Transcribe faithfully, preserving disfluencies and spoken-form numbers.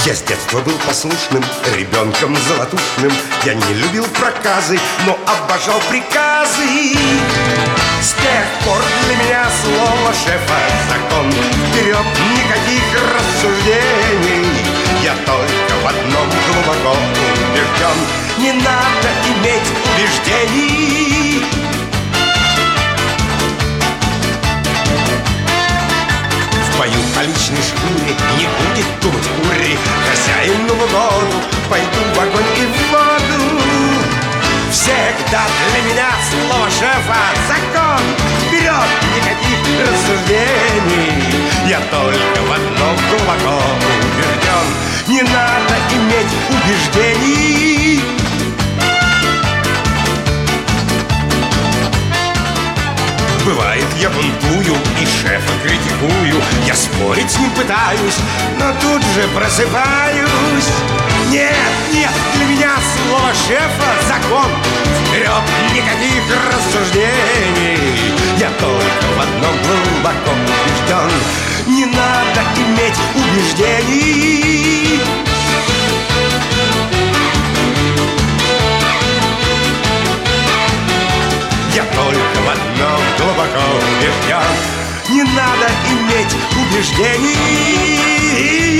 Я с детства был послушным, ребенком золотушным. Я не любил проказы, но обожал приказы. С тех пор для меня слово шефа закон. Вперед, никаких рассуждений. Я только в одном глубоко убежден: не надо иметь убеждений. В бою по личной шкуре не будет думать кури. Хозяину в угоду пойду в огонь и в воду. Всегда для меня слово шефа закон. Вперед, никаких рассуждений. Я только в одном глубоко убежден: не надо иметь убеждений. Бывает, я бунтую и шефа критикую. Я спорить с ним пытаюсь, но тут же просыпаюсь. Нет, нет, для меня слово шефа закон. Вперед, никаких рассуждений. Я только в одном глубоко убежден: не надо иметь убеждений. Я только в одном глубоко убежден: не надо иметь убеждений.